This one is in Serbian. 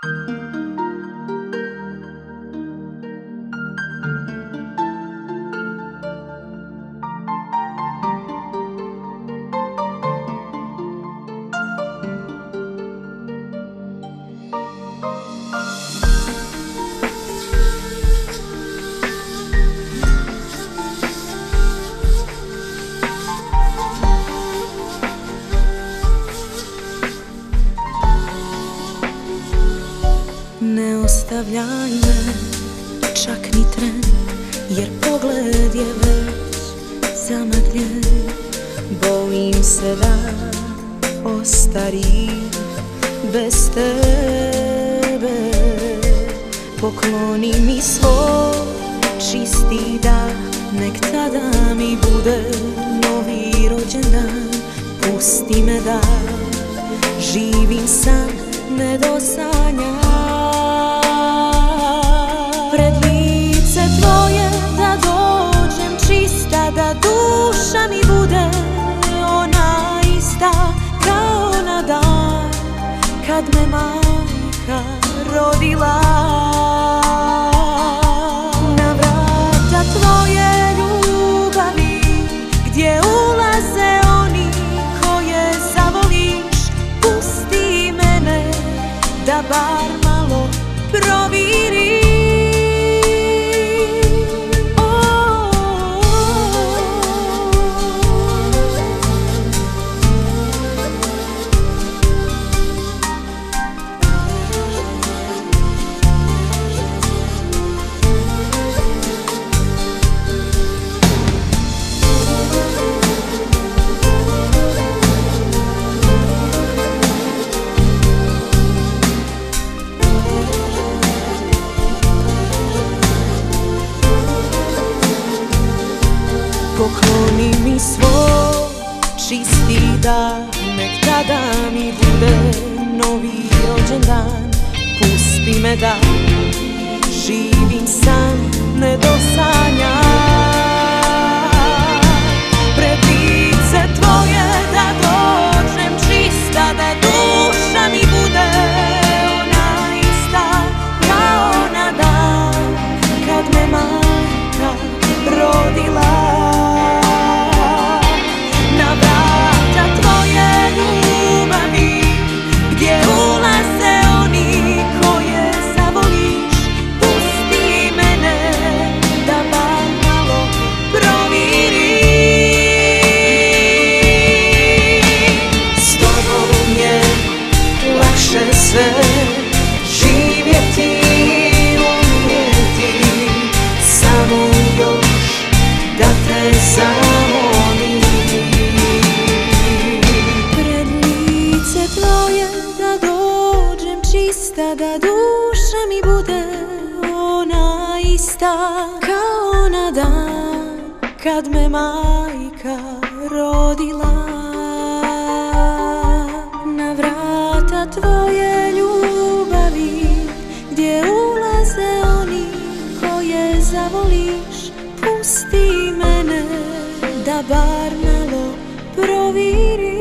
Ne ostavljaj me, čak ni tren, jer pogled je već zamagljen. Bojim se da ostarim bez tebe. Pokloni mi svoj čisti dah, nek tada mi bude novi rođendan. Pusti me da živim san, ne do sanja. Pred lice tvoje da dođem čista, da duša mi bude ona ista kao na dan kad me majka rodila. Na vrata tvoje ljubavi gdje ulaze oni koje zavoliš, pusti mene da bar malo proviri. Pokloni mi svoj čisti dah, nek tada mi bude novi rođendan. Pusti me da živim san, ne do sanja. Pred lice tvoje da dođem čista, da duša mi bude ona ista kao na dan kad me majka rodila. Živjeti, umrijeti, samo još da te zamolim. Pred lice tvoje da dođem čista, da duša mi bude ona ista kao na dan kad me majka rodila. Na vrata tvoje ljubavi gdje ulaze oni koje zavoliš, pusti mene da bar malo proviri.